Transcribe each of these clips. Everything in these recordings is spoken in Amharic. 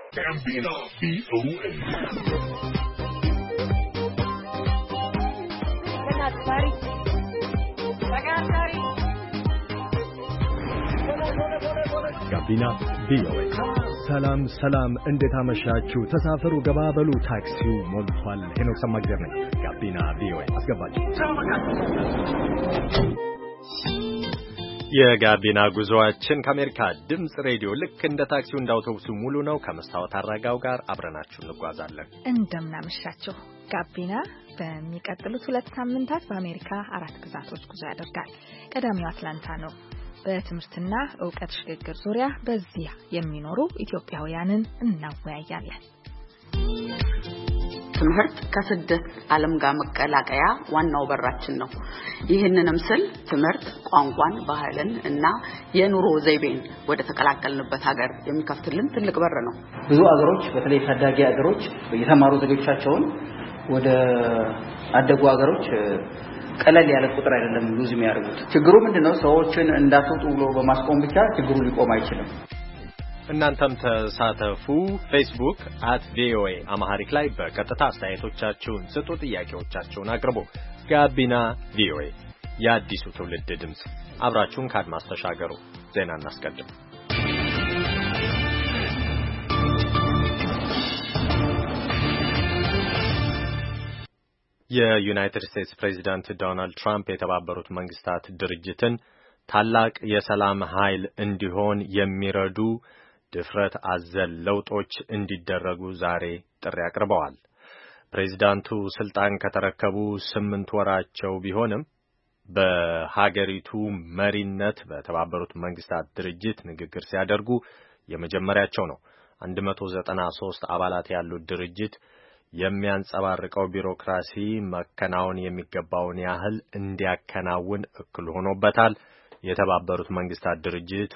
ጋቢና ቪኦኤ ጋቢና ቪኦኤ ሰላም እንዴት አመሻችሁ? ተሳፈሩ ገባበሉ ታክሲው ሞልቷል። ሄኖክ ሰማግደር ነኝ። ጋቢና ቪኦኤ አስገባችሁ። የጋቢና ጉዞአችን ከአሜሪካ ድምጽ ሬዲዮ ልክ እንደ ታክሲው እንደ አውቶቡሱ ሙሉ ነው። ከመስታወት አራጋው ጋር አብረናችሁ እንጓዛለን። እንደምናመሻችሁ። ጋቢና በሚቀጥሉት 2 ሳምንታት በአሜሪካ 4 ግዛቶች ጉዞ ያደርጋል። ቀዳሚው አትላንታ ነው። በትምህርትና ዕውቀት ሽግግር ዙሪያ በዚያ የሚኖሩ ኢትዮጵያውያንን እናወያያለን። ትምህርት ከስደት ዓለም ጋር መቀላቀያ ዋናው በራችን ነው። ይህንንም ስል ትምህርት ቋንቋን፣ ባህልን እና የኑሮ ዘይቤን ወደ ተቀላቀልንበት ሀገር የሚከፍትልን ትልቅ በር ነው። ብዙ ሀገሮች በተለይ ታዳጊ ሀገሮች የተማሩ ዜጎቻቸውን ወደ አደጉ ሀገሮች ቀለል ያለ ቁጥር አይደለም ሉዝ የሚያደርጉት። ችግሩ ምንድነው? ሰዎችን እንዳትወጡ ብሎ በማስቆም ብቻ ችግሩ ሊቆም አይችልም። እናንተም ተሳተፉ። ፌስቡክ @voa አማሃሪክ ላይ በቀጥታ አስተያየቶቻችሁን ስጡ፣ ጥያቄዎቻችሁን አቅርቡ። ጋቢና ቪኦኤ የአዲሱ ትውልድ ድምጽ። አብራችሁን ካድማስ ተሻገሩ። ዜና እናስቀድም። የዩናይትድ ስቴትስ ፕሬዚዳንት ዶናልድ ትራምፕ የተባበሩት መንግስታት ድርጅትን ታላቅ የሰላም ኃይል እንዲሆን የሚረዱ ድፍረት አዘል ለውጦች እንዲደረጉ ዛሬ ጥሪ አቅርበዋል። ፕሬዚዳንቱ ስልጣን ከተረከቡ 8 ወራቸው ቢሆንም በሀገሪቱ መሪነት በተባበሩት መንግስታት ድርጅት ንግግር ሲያደርጉ የመጀመሪያቸው ነው። 193 አባላት ያሉት ድርጅት የሚያንጸባርቀው ቢሮክራሲ መከናወን የሚገባውን ያህል እንዲያከናውን እክል ሆኖበታል። የተባበሩት መንግስታት ድርጅት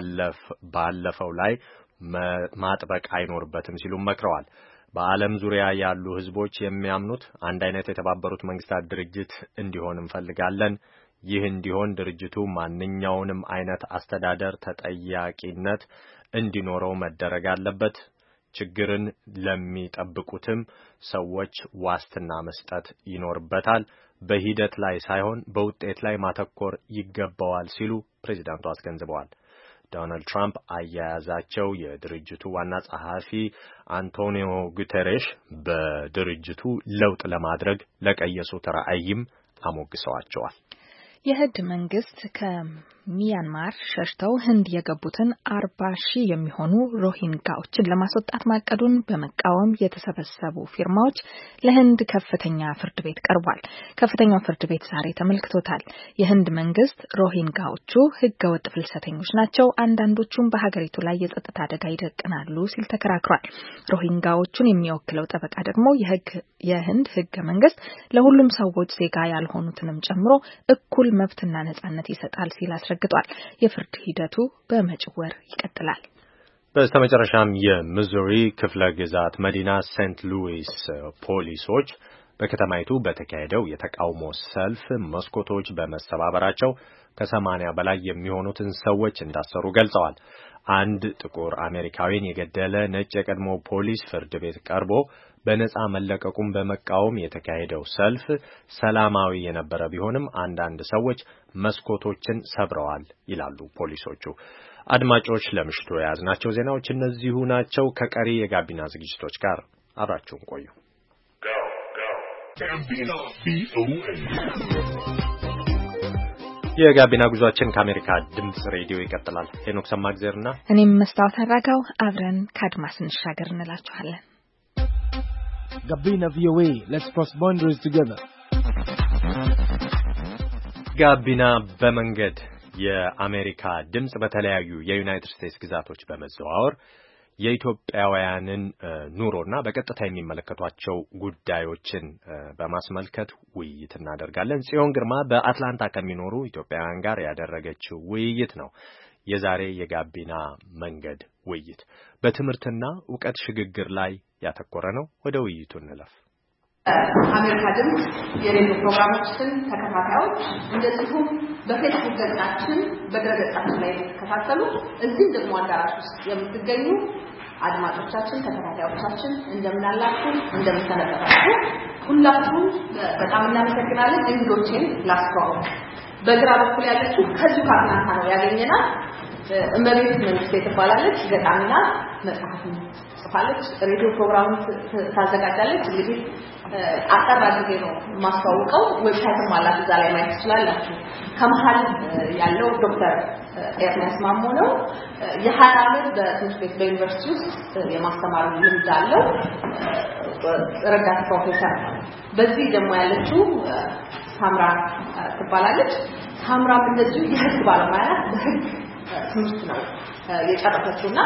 ባለፈው ላይ ማጥበቅ አይኖርበትም ሲሉ መክረዋል። በዓለም ዙሪያ ያሉ ህዝቦች የሚያምኑት አንድ አይነት የተባበሩት መንግስታት ድርጅት እንዲሆን እንፈልጋለን። ይህ እንዲሆን ድርጅቱ ማንኛውንም አይነት አስተዳደር ተጠያቂነት እንዲኖረው መደረግ አለበት። ችግርን ለሚጠብቁትም ሰዎች ዋስትና መስጠት ይኖርበታል። በሂደት ላይ ሳይሆን በውጤት ላይ ማተኮር ይገባዋል ሲሉ ፕሬዚዳንቱ አስገንዝበዋል። ዶናልድ ትራምፕ አያያዛቸው የድርጅቱ ዋና ጸሐፊ አንቶኒዮ ጉተሬሽ በድርጅቱ ለውጥ ለማድረግ ለቀየሱት ራዕይም አሞግሰዋቸዋል። የህንድ መንግስት ከሚያንማር ሸሽተው ህንድ የገቡትን 40,000 የሚሆኑ ሮሂንጋዎችን ለማስወጣት ማቀዱን በመቃወም የተሰበሰቡ ፊርማዎች ለህንድ ከፍተኛ ፍርድ ቤት ቀርቧል። ከፍተኛው ፍርድ ቤት ዛሬ ተመልክቶታል። የህንድ መንግስት ሮሂንጋዎቹ ህገወጥ ፍልሰተኞች ናቸው፣ አንዳንዶቹም በሀገሪቱ ላይ የጸጥታ አደጋ ይደቅናሉ ሲል ተከራክሯል። ሮሂንጋዎቹን የሚወክለው ጠበቃ ደግሞ የህንድ ህገ መንግስት ለሁሉም ሰዎች ዜጋ ያልሆኑትንም ጨምሮ እኩል መብትና ነጻነት ይሰጣል ሲል አስረግጧል። የፍርድ ሂደቱ በመጪው ወር ይቀጥላል። በስተመጨረሻም የሚዙሪ ክፍለ ግዛት መዲና ሴንት ሉዊስ ፖሊሶች በከተማይቱ በተካሄደው የተቃውሞ ሰልፍ መስኮቶች በመሰባበራቸው ከ80 በላይ የሚሆኑትን ሰዎች እንዳሰሩ ገልጸዋል። አንድ ጥቁር አሜሪካዊን የገደለ ነጭ የቀድሞ ፖሊስ ፍርድ ቤት ቀርቦ በነጻ መለቀቁን በመቃወም የተካሄደው ሰልፍ ሰላማዊ የነበረ ቢሆንም አንዳንድ ሰዎች መስኮቶችን ሰብረዋል ይላሉ ፖሊሶቹ። አድማጮች፣ ለምሽቱ የያዝናቸው ዜናዎች እነዚሁ ናቸው። ከቀሪ የጋቢና ዝግጅቶች ጋር አብራችሁን ቆዩ። የጋቢና ጉዟችን ከአሜሪካ ድምጽ ሬዲዮ ይቀጥላል። ሄኖክ ሰማግዘርና እኔም መስታወት አራጋው አብረን ካድማስ እንሻገር እንላችኋለን። ጋቢና ቪኦኤ let's cross boundaries together። ጋቢና በመንገድ የአሜሪካ ድምጽ በተለያዩ የዩናይትድ ስቴትስ ግዛቶች በመዘዋወር የኢትዮጵያውያንን ኑሮና በቀጥታ የሚመለከቷቸው ጉዳዮችን በማስመልከት ውይይት እናደርጋለን። ጽዮን ግርማ በአትላንታ ከሚኖሩ ኢትዮጵያውያን ጋር ያደረገችው ውይይት ነው የዛሬ የጋቢና መንገድ ውይይት። በትምህርትና ዕውቀት ሽግግር ላይ ያተኮረ ነው። ወደ ውይይቱ እንለፍ። አሜሪካ ድምጽ የሬዲዮ ፕሮግራሞችን ተከታታዮች እንደዚሁም በፌስቡክ ገጻችን በድረገጻችን ላይ ተከታተሉ። እዚህ ደግሞ አዳራሽ ውስጥ የምትገኙ አድማጮቻችን ተከታታዮቻችን እንደምን አላችሁ እንደምን ተነስተናችሁ ሁላችሁም በጣም እናመሰግናለን እንግዶችን ላስተዋወቅ በግራ በኩል ያለችው ከዚሁ ካርናታ ነው ያገኘናት እመቤት መንግስቴ ትባላለች ገጣሚና መጽሐፍ ጽፋለች ሬዲዮ ፕሮግራም ታዘጋጃለች እንግዲህ አጠር አድርጌ ነው ማስተዋወቀው ዌብሳይትም አላት እዛ ላይ ማየት ትችላላችሁ ከመሃል ያለው ዶክተር ኤርሚያስ ማሞ ነው የ20 ዓመት በትምህርት ቤት በዩኒቨርሲቲ ውስጥ የማስተማር ልምድ አለው ረዳት ፕሮፌሰር በዚህ ደግሞ ያለችው ሳምራ ትባላለች ሳምራ እንደዚሁ የህግ ባለሙያ ናት በህግ ትምህርት ነው የጨረሰችውና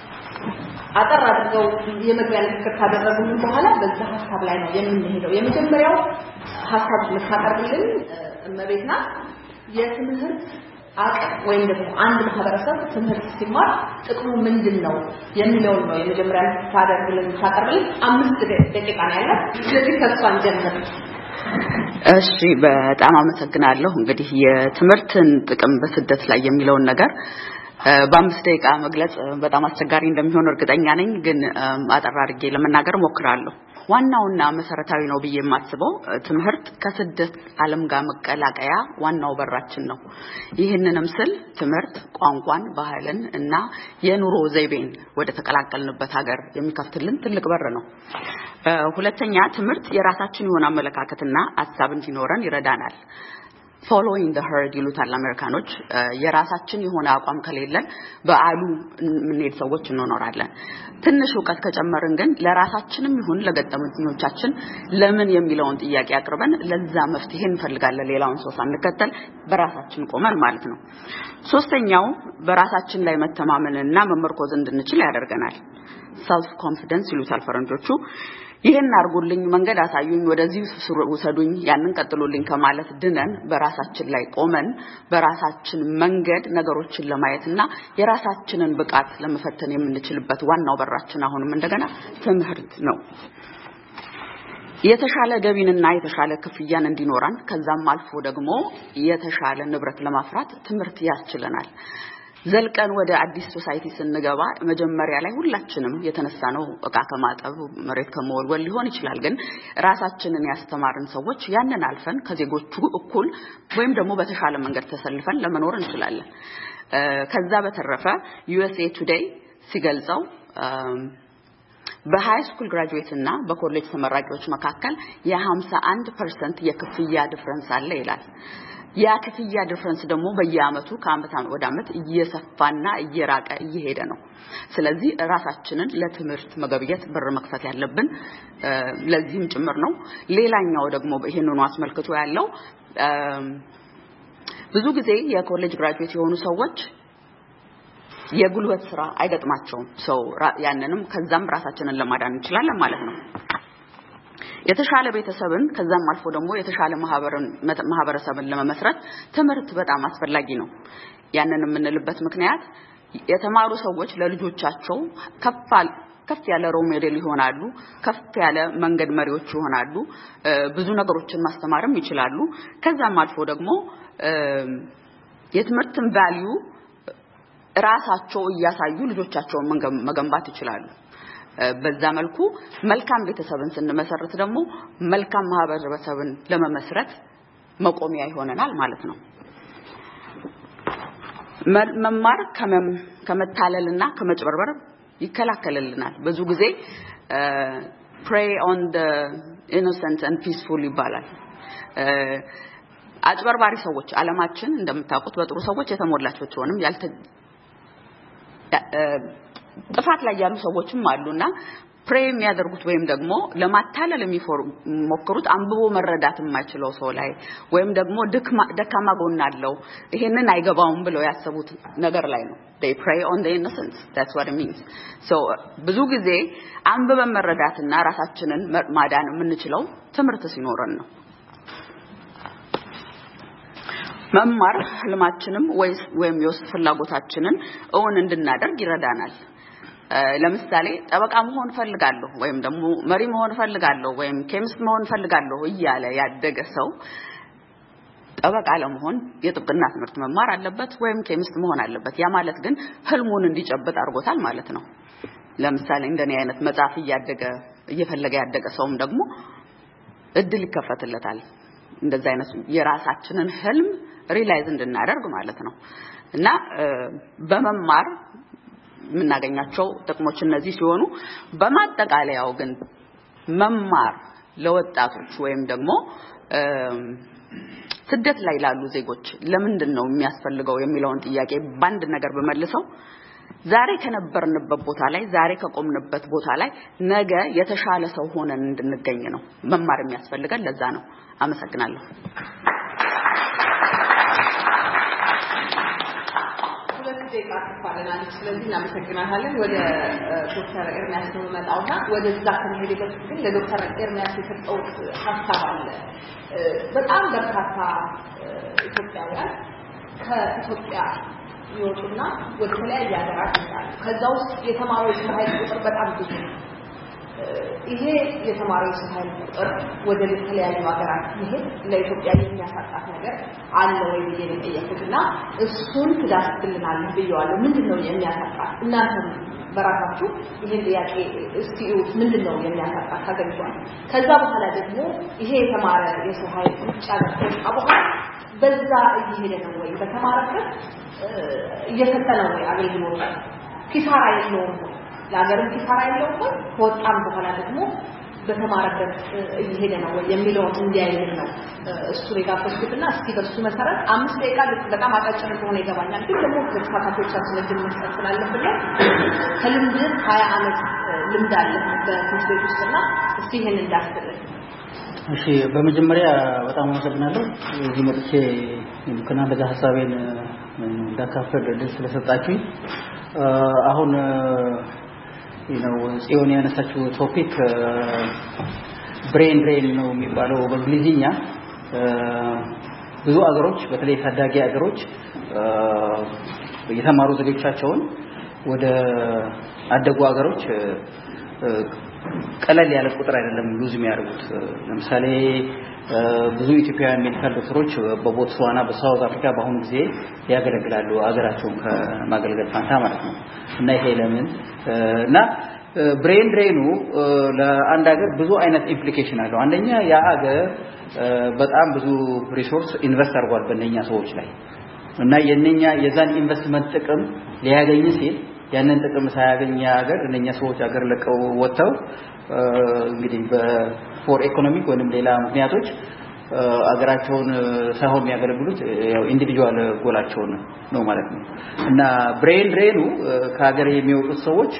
አጠር አድርገው የመግቢያ ንግግር ካደረጉልን በኋላ በዛ ሐሳብ ላይ ነው የምንሄደው የመጀመሪያው ሐሳብ ልታቀርብልን እመቤትና የትምህርት አቅም ወይም ደግሞ አንድ ማህበረሰብ ትምህርት ሲማር ጥቅሙ ምንድነው የሚለው ነው የመጀመሪያ ታደርግልን 5 ደቂቃ ነው ያለው ስለዚህ ተስፋን ጀምር እሺ በጣም አመሰግናለሁ እንግዲህ የትምህርትን ጥቅም በስደት ላይ የሚለውን ነገር በ5 ደቂቃ መግለጽ በጣም አስቸጋሪ እንደሚሆን እርግጠኛ ነኝ ግን አጠር አድርጌ ለመናገር ሞክራለሁ ዋናውና መሰረታዊ ነው ብዬ የማስበው ትምህርት ከስደት ዓለም ጋር መቀላቀያ ዋናው በራችን ነው ይሄንንም ስል ትምህርት ቋንቋን ባህልን እና የኑሮ ዘይቤን ወደ ተቀላቀልንበት ሀገር የሚከፍትልን ትልቅ በር ነው ሁለተኛ ትምህርት የራሳችን የሆነ አመለካከትና ሐሳብ እንዲኖረን ይረዳናል following the herd ይሉታል አሜሪካኖች የራሳችን የሆነ አቋም ከሌለን በአሉ ምንሄድ ሰዎች እንኖራለን ትንሽ ዕውቀት ከጨመርን ግን ለራሳችንም ይሁን ለገጠመኞቻችን ለምን የሚለውን ጥያቄ አቅርበን ለዛ መፍትሄ እንፈልጋለን ሌላውን ሰው ሳንከተል በራሳችን ቆመን ማለት ነው ሶስተኛው በራሳችን ላይ መተማመንና መመርኮዝ እንድንችል ያደርገናል self confidence ይሉታል ፈረንጆቹ ይሄን አርጉልኝ መንገድ አሳዩኝ ወደዚህ ወሰዱኝ ያንን ቀጥሉልኝ ከማለት ድነን በራሳችን ላይ ቆመን በራሳችን መንገድ ነገሮችን ለማየትና የራሳችንን ብቃት ለመፈተን የምንችልበት ዋናው በራችን አሁንም እንደገና ትምህርት ነው የተሻለ ገቢንና የተሻለ ክፍያን እንዲኖራን ከዛም አልፎ ደግሞ የተሻለ ንብረት ለማፍራት ትምህርት ያስችለናል ዘልቀን ወደ አዲስ ሶሳይቲ ስንገባ መጀመሪያ ላይ ሁላችንም የተነሳነው ዕቃ ከማጠብ መሬት ከመወልወል ሊሆን ይችላል ግን ራሳችንን ያስተማርን ሰዎች ያንን አልፈን ከዜጎቹ እኩል ወይም ደግሞ በተሻለ መንገድ ተሰልፈን ለመኖር እንችላለን ከዛ በተረፈ USA Today ሲገልጸው በሃይ ስኩል ግራጁዌት እና በኮሌጅ ተመራቂዎች መካከል የ51% የክፍያ ዲፈረንስ አለ ይላል ያ ክፍያ ዲፈረንስ ደግሞ በየአመቱ ከአመት ወደ አመት እየሰፋና እየራቀ እየሄደ ነው ስለዚህ ራሳችንን ለትምህርት መገብየት በር መክፈት ያለብን ለዚህም ጭምር ነው ሌላኛው ደግሞ ይሄንኑ አስመልክቶ ያለው ብዙ ጊዜ የኮሌጅ ግራጁዌት የሆኑ ሰዎች የጉልበት ስራ አይገጥማቸውም ሰው ያንንም ከዛም ራሳችንን ለማዳን እንችላለን ማለት ነው የተሻለ ቤተሰብን ከዛም አልፎ ደግሞ የተሻለ ማህበረሰብን ለመመስረት ትምህርት በጣም አስፈላጊ ነው ያንን የምንልበት ምክንያት የተማሩ ሰዎች ለልጆቻቸው ከፍ ያለ ሮል ሞዴል ይሆናሉ ከፍ ያለ መንገድ መሪዎች ይሆናሉ ብዙ ነገሮችን ማስተማርም ይችላሉ ከዛም አልፎ ደግሞ የትምህርትን ቫልዩ ራሳቸው ያሳዩ ልጆቻቸውን መገንባት ይችላሉ በዛ መልኩ መልካም ቤተሰብን ስንመሰርት ደግሞ መልካም ማህበረሰብን ለመመስረት መቆሚያ ይሆነናል ማለት ነው መማር ከመታለልና ከመጭበርበር ይከላከልልናል ብዙ ጊዜ pray on the innocent and peaceful ይባላል አጭበርባሪ ሰዎች ዓለማችን እንደምታውቁት በጥሩ ሰዎች የተሞላች ብትሆንም ጥፋት ላይ ያሉ ሰዎችም አሉና ፕሬይ የሚያደርጉት ወይም ደግሞ ለማታለል የሚሞክሩት አንብቦ መረዳት የማይችለው ሰው ላይ ወይም ደግሞ ደካማ ጎን አለው ይሄንን አይገባውም ብለው ያሰቡት ነገር ላይ ነው they prey on the innocence that's what it means so ብዙ ጊዜ አንብበን መረዳትና ራሳችንን ማዳን የምንችለው ትምህርት ሲኖረን ነው መማር ህልማችንም ወይም የውስጥ ፍላጎታችንን እውን እንድናደርግ ይረዳናል ለምሳሌ ጠበቃ መሆን ፈልጋለሁ ወይም ደግሞ መሪ መሆን ፈልጋለሁ ወይም ኬሚስት መሆን ፈልጋለሁ እያለ ያደገ ሰው ጠበቃ ለመሆን የጥብቅና ትምህርት መማር አለበት ወይም ኬሚስት መሆን አለበት ያ ማለት ግን ህልሙን እንዲጨብጥ አድርጎታል ማለት ነው ለምሳሌ እንደኔ አይነት መጻፍ እየፈለገ ያደገ ሰውም ደግሞ እድል ይከፈትለታል እንደዛ አይነት የራሳችንን ህልም ሪላይዝ እንድናደርግ ማለት ነው እና በመማር ምናገኛቸው ጥቅሞች እነዚህ ሲሆኑ በማጠቃለያው ግን መማር ለወጣቶች ወይም ደግሞ ስደት ላይ ላሉ ዜጎች ለምንድነው የሚያስፈልገው የሚለውን ጥያቄ ባንድ ነገር በመልሰው ዛሬ ከነበርንበት ቦታ ላይ ዛሬ ከቆምንበት ቦታ ላይ ነገ የተሻለ ሰው ሆነን እንድንገኝ ነው መማር የሚያስፈልገን ለዛ ነው አመሰግናለሁ ደቂቃ ተፋረናል ስለዚህ እናመሰግናለን ወደ ዶክተር ኤርሚያስ መጣውና ወደዛ ከመሄድ በፊት ግን ለዶክተር ኤርሚያስ የተሰጠው ሐሳብ አለ በጣም በርካታ ኢትዮጵያውያን ከኢትዮጵያ ይወጡና ወደ ተለያየ ሀገራት ይሄዳሉ ከዛ ውስጥ የተማሪዎች ኃይል ቁጥር በጣም ብዙ ነው ይሄ የተማሪዎች ኃይል ቁጥር ወደ ተለያዩ ሀገራት ይሄድ ለኢትዮጵያ የሚያሳጣት ነገር አለ ወይ በየጠየቁትና እሱን ትዳስልናል ብየዋለሁ ምንድነው የሚያሳጣት እናንተ በራሳችሁ ይሄን ጥያቄ እስቲ ምንድነው የሚያሳጣት ታገኙዋል ከዛ በኋላ ደግሞ ይሄ የተማረ የሰው ኃይል ብቻ ነው አሁን በዛ እየሄደ ነው ወይ በተማረበት እየሰጠነው ወይ አገልግሎት ኪሳራ የለውም ለሀገርም ኪሳራ የለውም ከወጣም በኋላ ደግሞ በተማረበት እየሄደ ነው ወይ የሚለው እንዲያይልን ነው እሱ ለጋፈስኩትና እስቲ በሱ መሰረት 5 ደቂቃ በጣም አጣጭር ሆነ ይገባኛል ግን ደግሞ ተሳታፊዎቻችን ለምን መስጠት ስላለብን ከልምድ 20 አመት ልምድ አለ በትምህርት ቤት ውስጥና እስቲ ይሄን እንዳስተላልፍ እሺ በመጀመሪያ በጣም አመሰግናለሁ እዚህ መጥቼ ከናንተ ጋር ሐሳቤን እንዳካፈል ደስ ስለሰጣችሁኝ አሁን ጽዮን ያነሳችው ቶፒክ ብሬን ድሬን ነው የሚባለው በእንግሊዝኛ ብዙ አገሮች በተለይ ታዳጊ አገሮች የተማሩ ዜጎቻቸውን ወደ አደጉ አገሮች ቀለል ያለ ቁጥር አይደለም ሉዝ የሚያደርጉት ለምሳሌ ብዙ ኢትዮጵያውያን ሜዲካል ዶክተሮች በቦትስዋና በሳውዝ አፍሪካ በአሁኑ ጊዜ ያገለግላሉ አገራቸውን ከማገልገል ፋንታ ማለት ነው እና ይሄ ለምን እና ብሬን ድሬኑ ለአንድ ሀገር ብዙ አይነት ኢምፕሊኬሽን አለው አንደኛ ያ ሀገር በጣም ብዙ ሪሶርስ ኢንቨስት አድርጓል በእነኛ ሰዎች ላይ እና የዛን ኢንቨስትመንት ጥቅም ሊያገኝ ሲል ያንን ጥቅም ሳያገኝ ሀገር እነኛ ሰዎች ሀገር ለቀው ወጥተው እንግዲህ በፎር ኢኮኖሚክ ወይንም ሌላ ምክንያቶች አገራቸውን ሳይሆን የሚያገለግሉት ያው ኢንዲቪጁዋል ጎላቸው ነው ማለት ነው እና ብሬን ድሬኑ ከሀገር የሚወጡት ሰዎች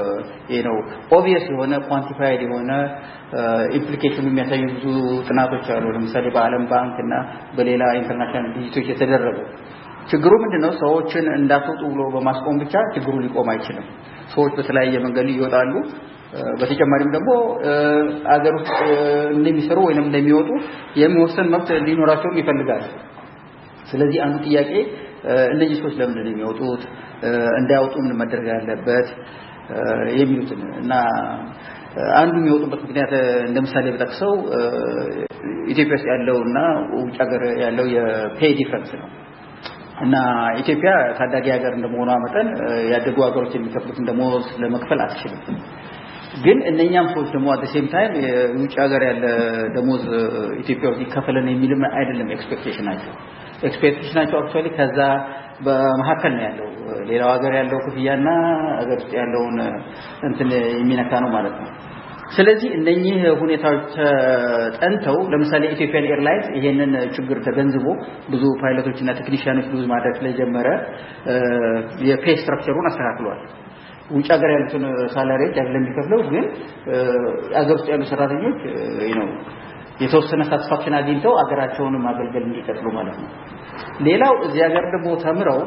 ኦብቪየስ የሆነ ኳንቲፋይድ የሆነ ኢምፕሊኬሽኑ የሚያሳዩ ብዙ ጥናቶች አሉ ለምሳሌ በአለም ባንክ እና በሌላ ኢንተርናሽናል ድርጅቶች የተደረጉ ችግሩ ምንድነው ሰዎችን እንዳትወጡ ብሎ በማስቆም ብቻ ችግሩ ሊቆም አይችልም ሰዎች በተለያየ መንገድ ይወጣሉ በተጨማሪም ደግሞ አገር ውስጥ እንደሚሰሩ ወይንም እንደሚወጡ የሚወሰን መብት ሊኖራቸው ይፈልጋሉ ስለዚህ አንዱ ጥያቄ እነዚህ ሰዎች ለምን እንደሚወጡት እንዳይወጡ ምን መደረግ ያለበት የሚሉትን እና አንዱ የሚወጡበት ምክንያት እንደምሳሌ በጠቅሰው ኢትዮጵያ ውስጥ ያለውና ውጭ ሀገር ያለው የፔይ ዲፈረንስ ነው እና ኢትዮጵያ ታዳጊ ሀገር እንደመሆኗ መጠን ያደጉ ሀገሮች የሚከፍሉትን ደሞዝ ለመክፈል አትችልም ግን እነኛም ሰዎች ደግሞ at the same time ውጭ ሀገር ያለ ደሞዝ ኢትዮጵያ ውስጥ ይከፈለን የሚልም አይደለም ኤክስፔክቴሽናቸው actually ከዛ በመሐከል ነው ያለው ሌላው ሀገር ያለው ክፍያና ሀገር ውስጥ ያለውን እንትን የሚነካ ነው ማለት ነው ስለዚህ እነኚህ ሁኔታዎች ጠንተው ለምሳሌ ኢትዮጵያን ኤርላይንስ ይሄንን ችግር ተገንዝቦ ብዙ ፓይለቶችና ቴክኒሻኖች ሉዝ ማድረግ ስለጀመረ የፔይ ስትራክቸሩን አስተካክሏል ውጭ ሀገር ያሉትን ሳላሪዎች አይደለም የሚከፍለው ግን ሀገር ውስጥ ያሉ ሰራተኞች የተወሰነ ሳቲስፋክሽን አግኝተው ሀገራቸውን ማገልገል እንዲቀጥሉ ማለት ነው ሌላው እዚህ ሀገር ደግሞ ተምረው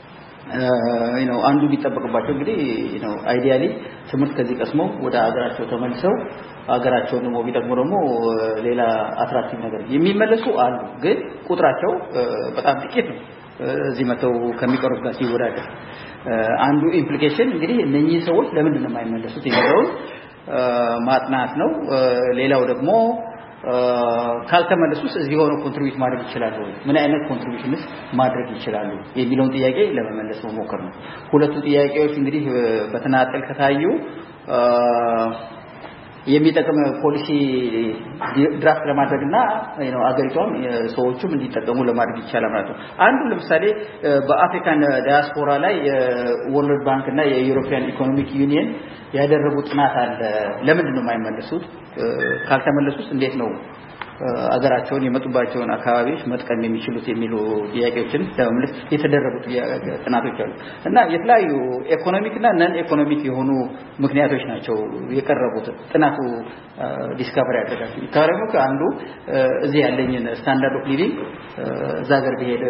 አንዱ ቢጠበቅባቸው እንግዲህ አይዲያሊ ትምህርት ከዚህ ቀስመው ወደ ሀገራቸው ተመልሰው ሀገራቸውን ደግሞ ቢጠቅሙ ደግሞ ሌላ አትራክቲቭ ነገር የሚመለሱ አሉ ግን ቁጥራቸው በጣም ጥቂት ነው እዚህ መተው ከሚቀሩት ጋር ሲወዳደር አንዱ ኢምፕሊኬሽን እንግዲህ እነኚህ ሰዎች ለምን እንደማይመለሱት የሚለው ማጥናት ነው ሌላው ደግሞ ካልተመለሱስ እዚህ ሆኖ ኮንትሪቢዩት ማድረግ ይችላሉ ምን አይነት ኮንትሪቢዩሽንስ ማድረግ ይችላሉ የሚለውን ጥያቄ ለመመለስ መሞከር ነው ሁለቱ ጥያቄዎች እንግዲህ በተናጠል ከታዩ የሚጠቅም ፖሊሲ ድራፍት ለማድረግና አገሪቷም ሰዎችም እንዲጠቀሙ ለማድረግ ይቻላል ማለት ነው አንዱ ለምሳሌ በአፍሪካን ዳያስፖራ ላይ ወርልድ ባንክ እና የዩሮፒያን ኢኮኖሚክ ዩኒየን ያደረጉት ጥናት አለ ለምንድን ነው የማይመለሱት ካልተመለሱስ እንዴት ነው አገራቸውን የመጡባቸውን አካባቢዎች መጥቀም የሚችሉት የሚሉ ጥያቄዎችን ለመመለስ የተደረጉ ጥናቶች አሉ እና የተለያዩ ኢኮኖሚክ እና ነን ኢኮኖሚክ የሆኑ ምክንያቶች ናቸው የቀረቡት ጥናቱ ዲስከቨሪ ያደረጋቸው ካረሙክ አንዱ እዚህ ያለኝን ስታንዳርድ ኦፍ ሊቪንግ ዛገር ቢሄድ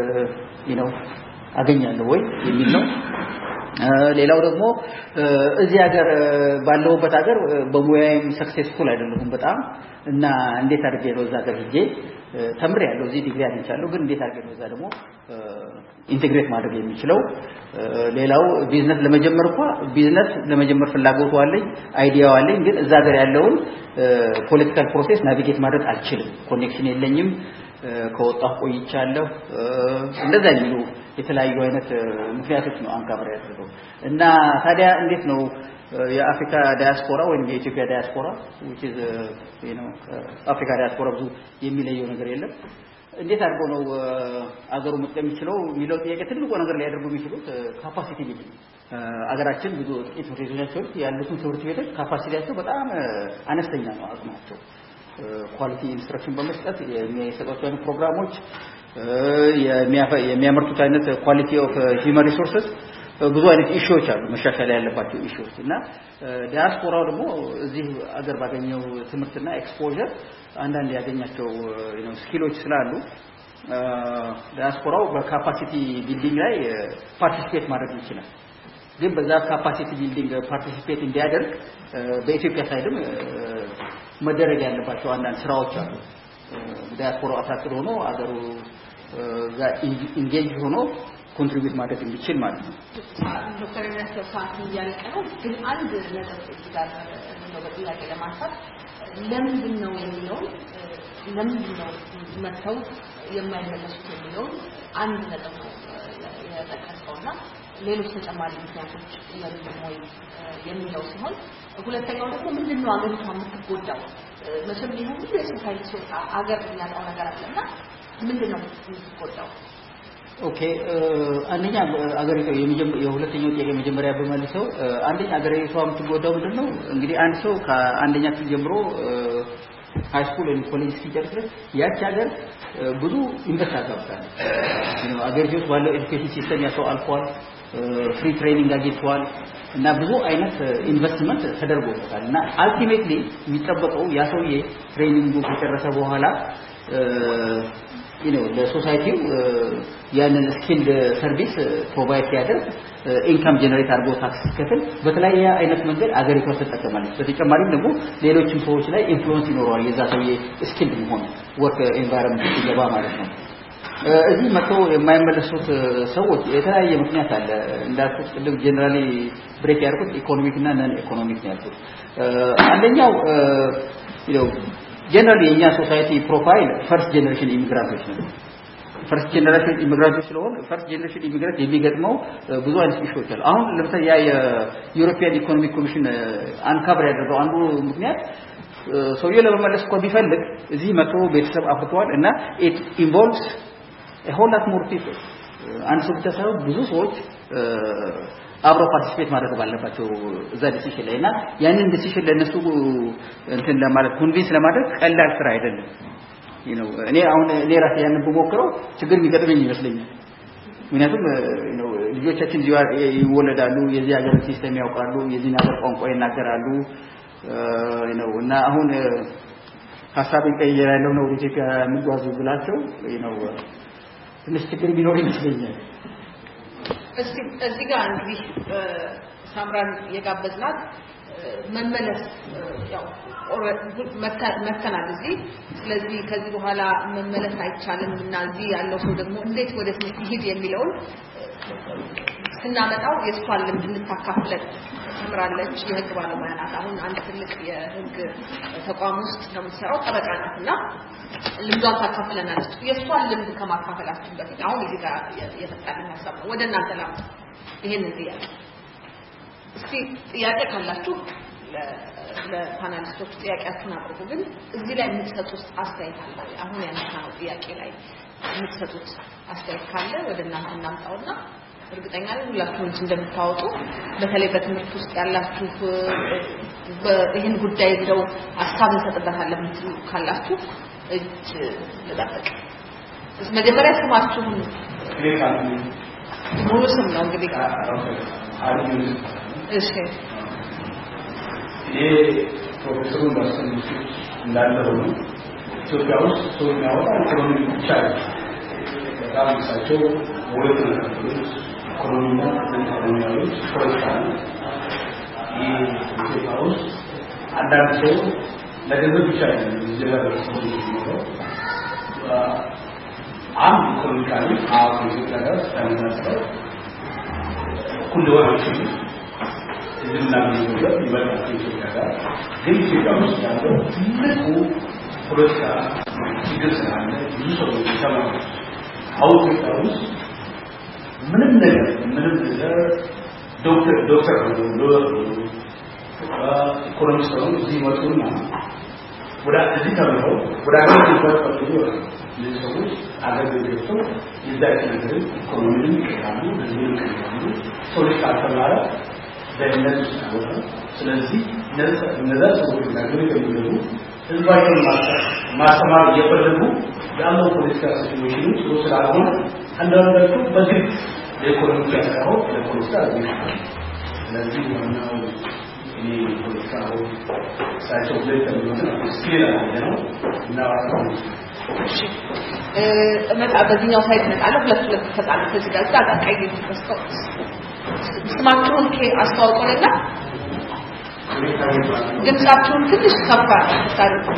አገኛለሁ ወይ የሚል ነው ሌላው ደግሞ እዚህ ሀገር ባለውበት ሀገር በሙያዬም ሰክሰስፉል አይደለሁም በጣም እና እንዴት አድርጌ ነው እዛ ሀገር ሄጄ ተምሬያለሁ እዚህ ዲግሪ አግኝቻለሁ ግን እንዴት አድርጌ ነው እዛ ደግሞ ኢንተግሬት ማድረግ የሚችለው ሌላው ቢዝነስ ለመጀመር ፍላጎቱ አለኝ አይዲያው አለኝ ግን እዛ ሀገር ያለውን ፖለቲካል ፕሮሰስ ናቪጌት ማድረግ አልችልም ኮኔክሽን የለኝም ከወጣሁ ቆይቻለሁ እንደዛ የሚሉ የተለያዩ አይነት ምክንያቶች ነው አንካብራ ያደረገው እና ታዲያ እንዴት ነው የአፍሪካ ዳያስፖራ ወይም የኢትዮጵያ ዳያስፖራ which is አፍሪካ ዳያስፖራ ብዙ የሚለየው ነገር የለም እንዴት አድርጎ ነው አገሩ መጥቀም የሚችለው የሚለው ጥያቄ ትልቁ ነገር ላይ ያደርጉ የሚችሉት ካፓሲቲ ቢልዲንግ አገራችን ብዙ ጥቂት ሪዞናቸው ያሉትን ትምህርት ቤቶች ካፓሲቲያቸው በጣም አነስተኛ ነው አቅማቸው ኳሊቲ ኢንስትራክሽን በመስጠት የሚሰጧቸው ፕሮግራሞች የሚያመርቱት አይነት ኳሊቲ ኦፍ ሂውማን ሪሶርሰስ ብዙ አይነት ኢሹዎች አሉ መሻሻል ያለባቸው ኢሹዎች እና ዲያስፖራው ደግሞ እዚህ አገር ባገኘው ትምህርትና ኤክስፖዠር አንዳንድ ያገኛቸው ስኪሎች ስላሉ ዲያስፖራው በካፓሲቲ ቢልዲንግ ላይ ፓርቲሲፔት ማድረግ ይችላል ግን በዛ ካፓሲቲ ቢልዲንግ ፓርቲሲፔት እንዲያደርግ በኢትዮጵያ ሳይድም መደረግ ያለባቸው አንዳንድ ስራዎች አሉ ዲያስፖራው አታክል ሆኖ አገሩ ጋር ኢንጌጅ ሆኖ ኮንትሪቢዩት ማድረግ እንዲችል ማለት ነው ዶክተር ነሰፋት ያልቀው ግን አንድ ነገር ጋር ነው በጥያቄ ለማንሳት ለምንድን ነው የሚለው ለምንድን ነው መተው የማይመለሱት የሚለው አንድ ነገር ነው የተጠቀሰውና ሌሎች ተጨማሪ ምክንያቶች ወይ የሚለው ሲሆን ሁለተኛው ደግሞ ምንድነው አገሪቷ የምትጎዳው መቼም ይሁን የሶሳይቲ አገር ያጣው ነገር አለና ምንድነው የምትጎዳው ኦኬ አንደኛ አገሪቷ የሁለተኛው ጥያቄ መጀመሪያ በመልሰው አንደኛ አገሪቷ የምትጎዳው ምንድነው እንግዲህ አንድ ሰው ከአንደኛ ክፍል ጀምሮ ሃይ ስኩል ወይም ኮሌጅ ሲጨርስ ያቺ ሀገር ብዙ ኢንቨስት አድርጋለች አገሪቷ ባለው ኤዱኬሽን ሲስተም ያሰው አልፏል ፍሪ ትሬኒንግ አግኝቷል እና ብዙ አይነት ኢንቨስትመንት ተደርጎበታል እና አልቲሜትሊ የሚጠበቀው ያ ሰውዬ ትሬኒንግ ከጨረሰ በኋላ ለሶሳይቲው ያንን ስኪልድ ሰርቪስ ፕሮቫይድ ያደርግ ኢንካም ጀነሬት አድርጎ ታክስ ከፍል በተለያየ አይነት መንገድ አገሪቷ ተጠቀማለች በተጨማሪም ደግሞ ሌሎችም ሰዎች ላይ ኢንፍሉዌንስ ይኖረዋል የዛ ሰውዬ ስኪልድ መሆን ወርክ ኤንቫይሮንመንት ሲገባ ማለት ነው እዚህ መጥቶ የማይመለሱት ሰዎች የተለያየ ምክንያት አለ እንዳልኩት ቅድም ጀነራሊ ብሬክ ያደርጉት ኢኮኖሚክ እና ነን ኢኮኖሚክ ያልኩት አንደኛው ጀነራሊ የኛ ሶሳይቲ ፕሮፋይል ፈርስት ጀነሬሽን ኢሚግራንቶች ነው ፈርስት ጀነሬሽን ኢሚግራንቶች ስለሆነ ፈርስት ጀነሬሽን ኢሚግራንት የሚገጥመው ብዙ አይነት ኢሹዎች አሉ አሁን ለምሳሌ የዩሮፒያን ኢኮኖሚክ ኮሚሽን አንካብር ያደረገው አንዱ ምክንያት ሰውዬው ለመመለስ እኮ ቢፈልግ እዚህ መጥቶ ቤተሰብ አፍርቷል እና it involves a whole lot more people አንድ ሰው ብቻ ሳይሆን ብዙ ሰዎች አብሮ ፓርቲሲፔት ማድረግ ባለባቸው እዛ ዲሲሽን ላይ እና ያንን ዲሲሽን ለነሱ እንትን ለማለት ኮንቪንስ ለማድረግ ቀላል ስራ አይደለም እኔ አሁን እኔ ራሴ ያንን በሞክረው ችግር የሚገጥመኝ ይመስለኛል ምክንያቱም ልጆቻችን ይወለዳሉ የዚህ ሀገር ሲስተም ያውቃሉ የዚህ ሀገር ቋንቋ ይናገራሉ እና አሁን ሐሳብን ቀይራለሁ ነው ወደ ኢትዮጵያ ምጓዙ ብላቸው ትንሽ ችግር ቢኖር ይመስለኛል እዚህ ጋር እንግዲህ ሳምራን የጋበዝናት መመለስ ያው መተናል እዚህ ስለዚህ ከዚህ በኋላ መመለስ አይቻልም እና እዚህ ያለው ሰው ደግሞ እንዴት ወደ ትምህርት ይሄድ የሚለውን ስናመጣው የሷን ልምድ እንድታካፍለን ተምራለች የህግ ባለሙያ ናት አሁን አንድ ትልቅ የህግ ተቋም ውስጥ ነው የምትሰራው ጠበቃ ናትና ልምዷን ታካፍለናለች የሷን ልምድ ከማካፈላችን በፊት አሁን እዚህ ጋር የተጣለኝ ሀሳብ ወደ እናንተ ላምጣ ይሄንን እስቲ ጥያቄ ካላችሁ ለፓናሊስቶች ጥያቄያችሁን አቅርቡ ግን እዚህ ላይ የምትሰጡት አስተያየት አለ አሁን ያነሳነው ጥያቄ ላይ የምትሰጡት አስተያየት ካለ ወደ እናንተ እናምጣውና እርግጠኛ ነኝ ሁላችሁም እንደምታወጡ በተለይ በትምህርት ውስጥ ያላችሁ በይህን ጉዳይ እንደው ሀሳብ እንሰጥበታለን የምትሉ ካላችሁ እጅ ልጠብቅ መጀመሪያ ስማችሁን ሙሉ ስም ነው እንግዲህ እሺ ፕሮፌሰሩ እንዳስተምሩት እንዳለ ሆኖ ኢትዮጵያ ውስጥ ሰው የሚያወጣ ኢኮኖሚ ብቻ ነው በጣም እሳቸው ወደ ኢኮኖሚና ኢኮኖሚያዊ ፖለቲካ ነው ኢትዮጵያ ውስጥ አንዳንድ ሰው ለገንዘብ ብቻ ነው ይጀምራል ሰው ነው አንድ ኢኮኖሚካሊ አሁን ኢትዮጵያ ጋር ተነሳስተው ሁሉ ወራሽ እና ምንድነው ይበልጣል ኢትዮጵያ ጋር ግን ኢትዮጵያ ውስጥ ያለው ትልቁ ፖለቲካ ችግር ስላለ ብዙ ሰዎች ተማሩ አሁን ኢትዮጵያ ውስጥ ምንም ነገር ዶክተር ኢኮኖሚስት ነው እዚህ መጡና ወደ እዚህ ተምረው ወደ አገር ይወጣሉ እነዚህ ሰዎች አገር ገብተው ይዛት ነገር ኢኮኖሚን ይቀራሉ ህዝብን ይቀራሉ ሰዎች ካልተማረ በእነሱ ነው ስለዚህ እነዛ ሰዎች ነገር የሚገቡ ህዝባቸውን ማስተማር እየፈለጉ ያለው ፖለቲካ ሲቹዌሽን ውስጥ ስላልሆነ አንዳንዶቹ በግድ ለኢኮኖሚ ያለው ለፖለቲካ ነው ስለዚህ ዋናው ፖለቲካው ሳይቶ ለተመረጠ ስኪል ነው እና እመጣ በዚህኛው ሳይድ መጣለ ሁለት ተጣለ ከዚህ ጋር ቀይ ተስፋውስ ስማችሁን አስተዋውቁንና ድምጻችሁን ትንሽ ከፍ አድርጉ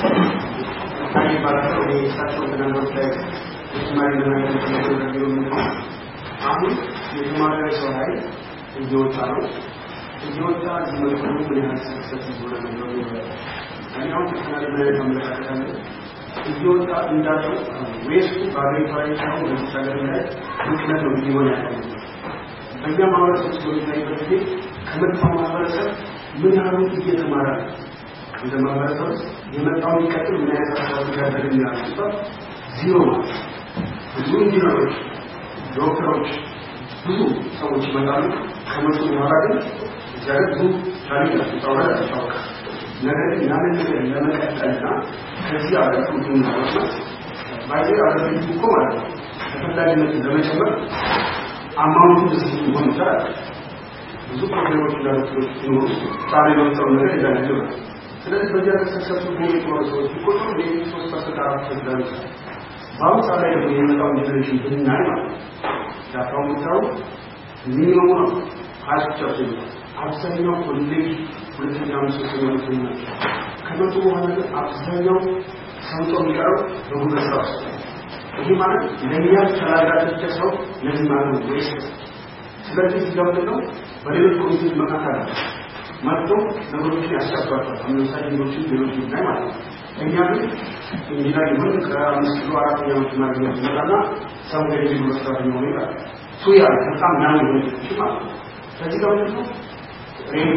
አሁን የማራጭ ሰው ላይ እየወጣ ነው እየወጣ ዝመቱ ምን ያህል ሰክሰስ ይሆናል ነው አሁን ተናግረን ተመለከተን እየወጣ እንዳለው ዌስቱ ባሪፋይ ነው ለምሳሌ ላይ ምክንያት ነው ሊሆን ያለው በእኛ ማህበረሰብ ስለሚታይበት ጊዜ ከመጣው ማህበረሰብ ምን ያህል እየተማረ እንደ ማህበረሰብ የመጣው ይቀጥል ምን ያህል አስተዋጽኦ ያደርጋል ሲባል ዜሮ ብዙ ኢንጂነሮች ዶክተሮች ብዙ ሰዎች ይመጣሉ ከመጡ በኋላ ግን ዛሬቱ ታሪክ ተጣውራ ተጣውራ ነገር ግን ያንን ነገር ለመቀጠልና ከዚህ አገርኩት ነው ባይዘር አገርኩት እኮ ማለት ነው ተፈላጊነት ለመጨመር አማውንቱ ብዙ ሆኖ ይችላል ብዙ ፕሮግራሞች እንዳሉት ነው ታሪ ነው ነገር ይላል ስለዚህ በዚያ ተሰሰቱ ሆኖ ሰዎች ቁጥሩ ለ3 ተዳርስ ባው ሳላይ የሚመጣው ጀነሬሽን ብናይ ማለት ያፈውታው ሚኒመም ነው አስቸጋሪ ነው አብዛኛው ኮሌጅ ሁለተኛው ሶስተኛው ነው ከመጡ በኋላ አብዛኛው ሰምቶ የሚቀረው በሁለት ሰዓት ይሄ ማለት ለኛ ተላላጭ ሰው ለዚህ ማለት ነው ስለዚህ ሲገባው በሌሎች ኮሚቴዎች መካከል መጥቶ ነገሮችን ያስቀባቸው ለምሳሌ ሌሎች ላይ ማለት ነው እኛ ግን ኢንጂነር ይሁን ከአምስት ኪሎ 4 ዓመት ማግኘት ይችላልና ሰው ገዢ መስራት ነው ይላል ሱያ በጣም ነው ይችላል ስለዚህ ጋር ነው ሬዲዮ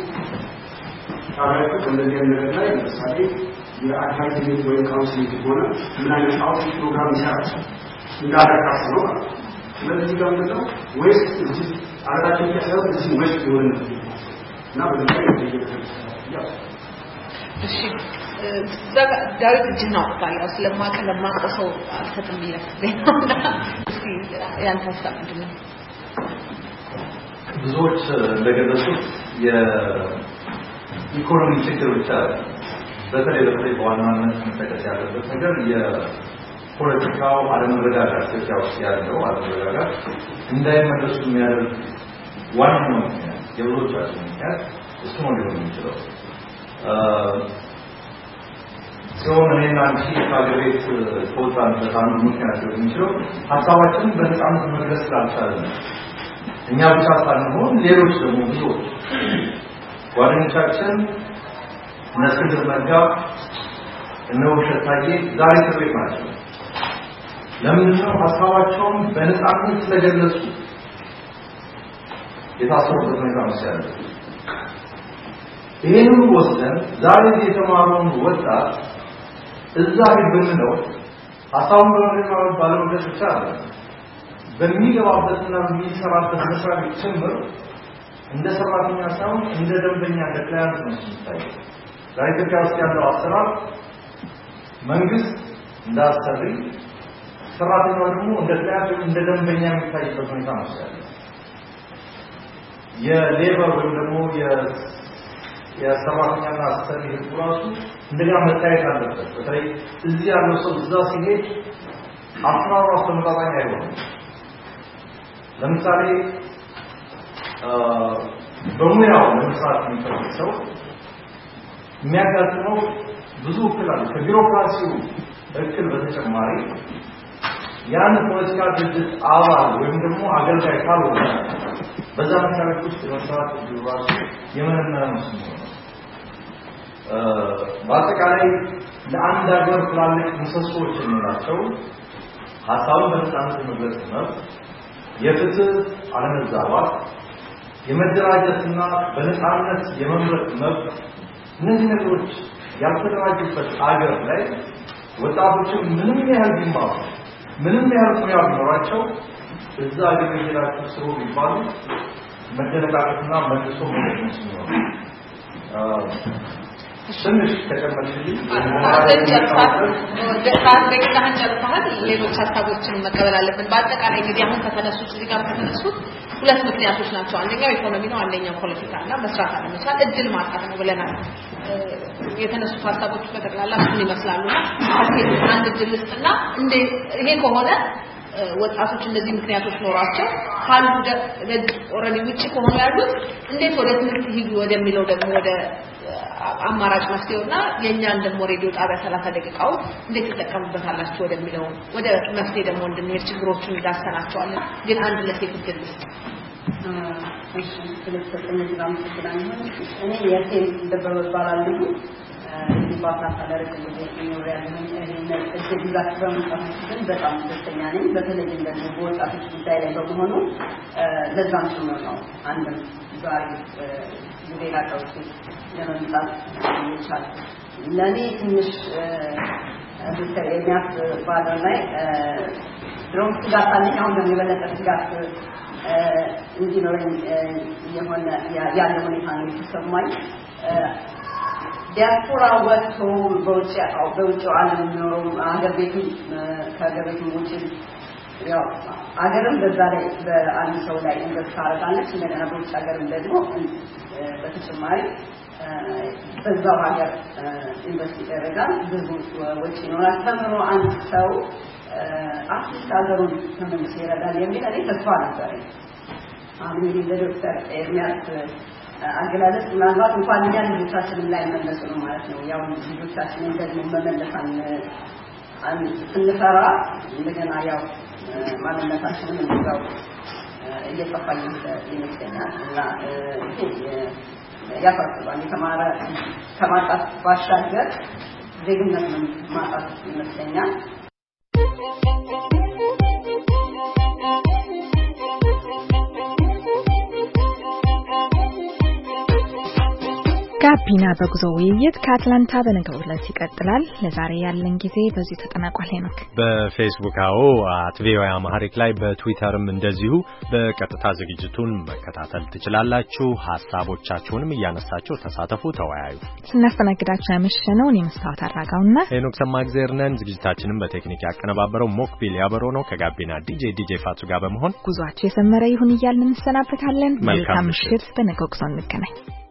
ታሪክ እንደዚህ ነገር ላይ ለምሳሌ የአድቫይዘሪ ወይ ካውንስሊንግ ሆነ ምን አይነት አውት ፕሮግራም ይሰራል እንዳደረጋስ ነው ስለዚህ ጋር ነው ወይስ እዚህ አራዳችን ከሰው እዚህ ወይስ ይሆን እና በዚህ ላይ እሺ ዳዊት እጅና ወጣላ ስለማቀሰው አልተጥም ይላልና እስቲ ያን ሀሳብ ምንድነው ብዙዎች እንደገለጹት የኢኮኖሚ ችግር ብቻ በተለይ በዋናነት መጠቀስ ያለበት ነገር የፖለቲካው አለመረጋጋት ኢትዮጵያ ውስጥ ያለው አለመረጋጋት እንዳይመለሱ የሚያደርግ ዋናው የብዙዎቻችን ምክንያት እሱ ነው ሊሆን የሚችለው ሲሆን እኔና አንቺ ከሀገር ቤት ከወጣንበት አንዱ ምክንያት ሊሆን የሚችለው ሀሳባችንን በነፃነት መግለጽ ስላልቻለን እኛ ብቻ ሳንሆን ሌሎች ደግሞ ብዙዎች ጓደኞቻችን እስክንድር ነጋ እነ ውብሸት ታዬ ዛሬ እስር ቤት ናቸው። ለምንድን ነው? ሀሳባቸውን በነጻነት ስለገለጹ የታሰሩበት ሁኔታ መሰለ። ይሄንን ወስደን ዛሬ የተማረውን ወጣት እዛ ብንለው ሀሳቡን በመግለጽ ባለመግለጽ ብቻ አይደለም በሚገባበትና በሚሰራበት መስራት ጭምር እንደ ሰራተኛ ሳይሆን እንደ ደንበኛ እንደ ክላይንት ነው የሚታየው። ዛሬ ኢትዮጵያ ውስጥ ያለው አሰራር መንግስት እንዳሰሪ ሰራተኛው ደግሞ እንደ ክላይንት እንደ ደንበኛ የሚታይበት ሁኔታ ነው ያለው። የሌበር ወይም ደግሞ የሰራተኛና አሰሪ ህግ ራሱ እንደገና መታየት አለበት። በተለይ እዚህ ያለው ሰው እዛ ሲሄድ አሰራሩ ተመጣጣኝ አይሆንም። ለምሳሌ በሙያው ለመስራት የሚፈልግ ሰው የሚያጋጥመው ብዙ እክል አለ። ከቢሮክራሲው እክል በተጨማሪ ያን ፖለቲካ ድርጅት አባል ወይም ደግሞ አገልጋይ ካልሆነ በዛ መስሪያ ቤት ውስጥ መስራት ቢሯሱ የመነመረ መስሎ ነው። በአጠቃላይ ለአንድ ሀገር ትላልቅ ምሰሶዎች የምንላቸው ሀሳብን በነጻነት መግለጽ ነው፣ የፍትህ አለመዛባት፣ የመደራጀትና በነጻነት የመምረጥ መብት። እነዚህ ነገሮች ያልተደራጁበት ሀገር ላይ ወጣቶችን ምንም ያህል ቢማሩ ምንም ያህል ሙያ ቢኖራቸው እዛ ሀገር ሄዳችሁ ስሩ ቢባሉ መደነቃቀትና መልሶ መለስ ነው። ትንሽ ተጨማሪ ሌሎች ሀሳቦችን መቀበል አለብን። በአጠቃላይ እንግዲህ አሁን ከተነሱት እዚህ ጋር ከተነሱት ሁለት ምክንያቶች ናቸው። አንደኛው ኢኮኖሚ ነው፣ አንደኛው ፖለቲካ እና መስራት አለመቻል እድል ማጣት ነው ብለናል። የተነሱት ሀሳቦች በጠቅላላ ምን ይመስላሉና አንድ እድል ልስጥና እንደ ይሄ ከሆነ ወጣቶች እንደዚህ ምክንያቶች ኖራቸው ካሉ ኦሬዲ ውጪ ከሆኑ ያሉት እንዴት ወደ ትምህርት ይሄዱ ወደሚለው ደግሞ ወደ አማራጭ መፍትሄውና የኛን ደግሞ ሬዲዮ ጣቢያ 30 ደቂቃው እንዴት ተጠቀሙበታላችሁ ወደሚለው ወደ መፍትሄ ደግሞ እንድንሄድ ችግሮቹን ዳሰናቸዋለን። ግን አንድ ለሴት ግልጽ እሺ ስለተሰጠኝ ግራም ተገናኝ እኔ የቴም ደበበባላሉ ዲፓርትመንት አደረገ ነው ያለው እዚህ ግዛት በመጣሁት በጣም ደስተኛ ነኝ። በተለይ ደግሞ በወጣቶች ጉዳይ ላይ በመሆኑ ለዛም ጭምር ነው አንድ ዛሬ ሌላ ቀውስ ለመምጣት ይቻላል። ለኔ ትንሽ በተለያት ባለው ላይ ድሮም ስጋት አለኝ። አሁን ደግሞ የበለጠ ስጋት እንዲኖረኝ የሆነ ያለው ሁኔታ ነው የተሰማኝ። ዲያስፖራ ወጥቶ በውጭ ዓለም ኖሮ አገር ቤቱ ከሀገር ቤቱ ውጭ ያው አገርም በዛ ላይ በአንድ ሰው ላይ ኢንቨስት ታደርጋለች። እንደገና በውጭ ሀገርም ደግሞ በተጨማሪ በዛው ሀገር ኢንቨስት ይደረጋል። ብዙ ወጪ ይኖራል። ተምሮ አንድ ሰው አፍሪካ ሀገሩን ተመልሶ ይረዳል የሚል እኔ ተስፋ ነበረኝ። አሁን እንግዲህ ለዶክተር ኤርሚያስ አገላለጽ ምናልባት እንኳን ያን ልጆቻችንን ላይ መመለስ ነው ማለት ነው። ያው ልጆቻችንን ደግሞ መመለሳን ስንሰራ እንደገና ያው ማንነታችንን እንደዛው እየጠፋ ይመስለኛል እና ያፈርሳል። የተማረ ከማጣት ባሻገር ዜግነት ማጣት ይመስለኛል። ጋቢና በጉዞ ውይይት ከአትላንታ በነገው ዕለት ይቀጥላል። ለዛሬ ያለን ጊዜ በዚህ ተጠናቋል። ሄኖክ በፌስቡክ @ቪኦኤ አማሪክ ላይ በትዊተርም እንደዚሁ በቀጥታ ዝግጅቱን መከታተል ትችላላችሁ። ሐሳቦቻችሁንም እያነሳችሁ ተሳተፉ፣ ተወያዩ። ስናስተናግዳችሁ ያመሸነው እኔ መስታወት አራጋውና ሄኖክ ሰማግዜር ነን። ዝግጅታችንን በቴክኒክ ያቀነባበረው ሞክቢል ያበረው ነው። ከጋቢና ዲጄ ፋቱ ጋር በመሆን ጉዟችሁ የሰመረ ይሁን እያልን እንሰናበታለን። መልካም ምሽት። በነገው ጉዞ እንገናኝ።